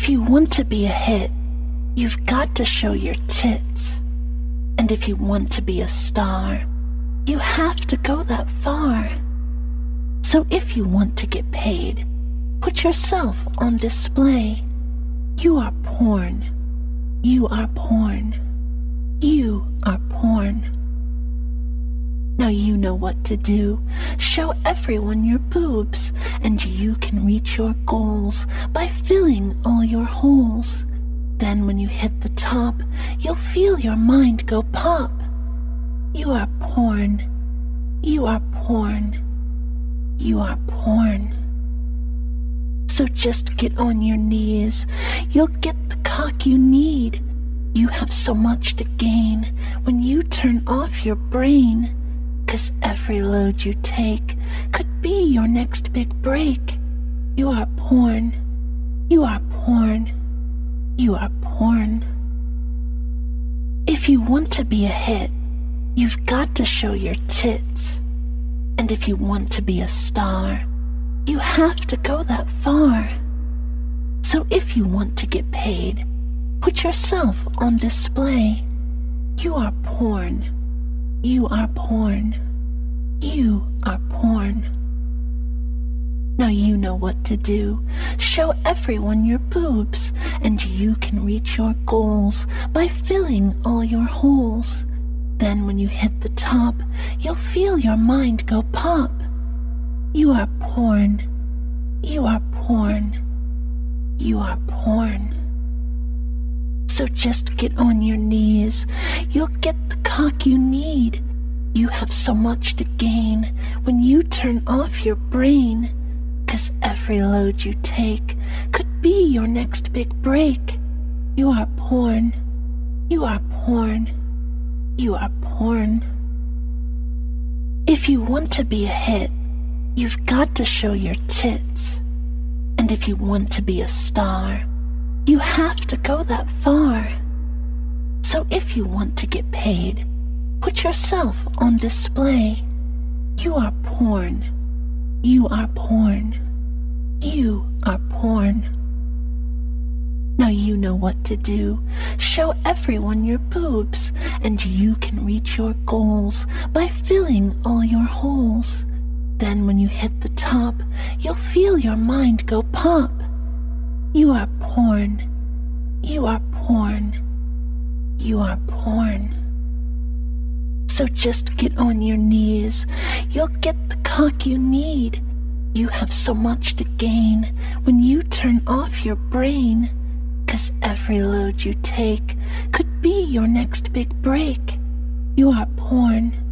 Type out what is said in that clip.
If you want to be a hit, you've got to show your tits. And if you want to be a star, you have to go that far. So if you want to get paid, put yourself on display. You are porn. You are porn. You are porn. Now you know what to do. Show everyone your boobs, and you can reach your goals by filling all your holes. Then when you hit the top, you'll feel your mind go pop. You are porn. You are porn. You are porn. So just get on your knees. You'll get the cock you need. You have so much to gain when you turn off your brain. 'Cause every load you take could be your next big break. You are porn. You are porn. You are porn. If you want to be a hit, you've got to show your tits. And if you want to be a star, you have to go that far. So if you want to get paid, put yourself on display. You are porn. You are porn. You are porn. Now you know what to do. Show everyone your boobs, and you can reach your goals by filling all your holes. Then when you hit the top, you'll feel your mind go pop. You are porn. You are porn. You are porn. So just get on your knees. You'll get the cock you need. You have so much to gain when you turn off your brain. 'Cause every load you take could be your next big break. You are porn. You are porn. You are porn. If you want to be a hit, you've got to show your tits. And if you want to be a star, you have to go that far. So if you want to get paid, put yourself on display. You are porn. You are porn. You are porn. Now you know what to do. Show everyone your boobs, and you can reach your goals by filling all your holes. Then when you hit the top, you'll feel your mind go pop. You are porn. You are porn. You are porn. So just get on your knees. You'll get the cock you need. You have so much to gain when you turn off your brain. 'Cause every load you take could be your next big break. You are porn.